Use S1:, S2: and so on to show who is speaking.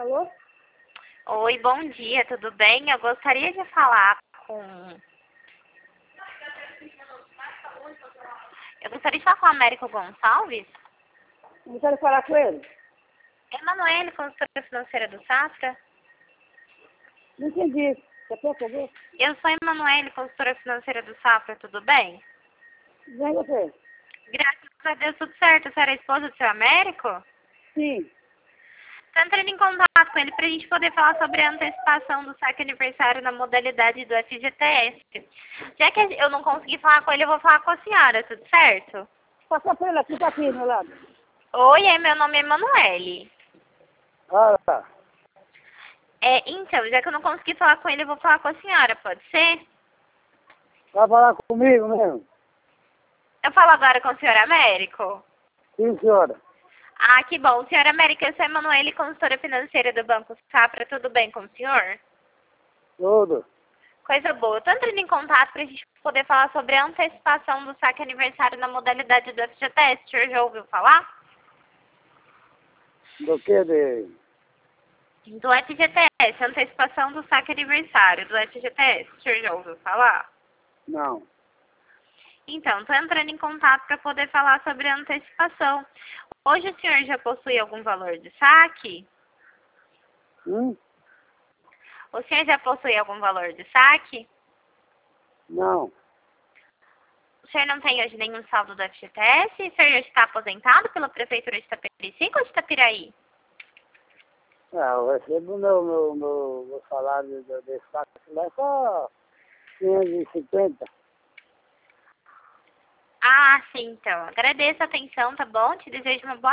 S1: Alô?
S2: Oi, bom dia, tudo bem? Eu gostaria de falar com... Eu gostaria de falar com o Américo Gonçalves.
S1: Não quero falar com ele?
S2: Emanuele, consultora financeira do Safra.
S1: Não entendi. Você quer saber?
S2: Eu sou Emanuele, consultora financeira do Safra, tudo bem?
S1: Vem você.
S2: Graças a Deus, tudo certo. Você era a esposa do seu Américo?
S1: Sim.
S2: Estou entrando em contato com ele para a gente poder falar sobre a antecipação do saque aniversário na modalidade do FGTS. Já que eu não consegui falar com ele, eu vou falar com a senhora, tudo certo?
S1: Passa pra ele aqui, tá aqui do meu lado.
S2: Oi, meu nome é Emanuele.
S1: Ah, tá.
S2: Então, já que eu não consegui falar com ele, eu vou falar com a senhora, pode ser?
S1: Vai falar comigo mesmo?
S2: Eu falo agora com o senhor Américo.
S1: Sim, senhora.
S2: Ah, que bom. Senhor Américo, eu sou a Emanuele, consultora financeira do Banco Safra. Tudo bem com o senhor?
S1: Tudo.
S2: Coisa boa. Eu tô entrando em contato para a gente poder falar sobre a antecipação do saque aniversário na modalidade do FGTS. O senhor já ouviu falar?
S1: Do que de...
S2: Do FGTS, antecipação do saque aniversário do FGTS. O senhor já ouviu falar?
S1: Não.
S2: Então, estou entrando em contato para poder falar sobre a antecipação. Hoje o senhor já possui algum valor de saque? O senhor já possui algum valor de saque?
S1: Não.
S2: O senhor não tem hoje nenhum saldo do FGTS? O senhor já está aposentado pela Prefeitura de Itapecerica ou de Itapiraí?
S1: Eu recebo meu salário de saco lá é só 550.
S2: Ah, sim, então. Agradeço a atenção, tá bom? Te desejo uma boa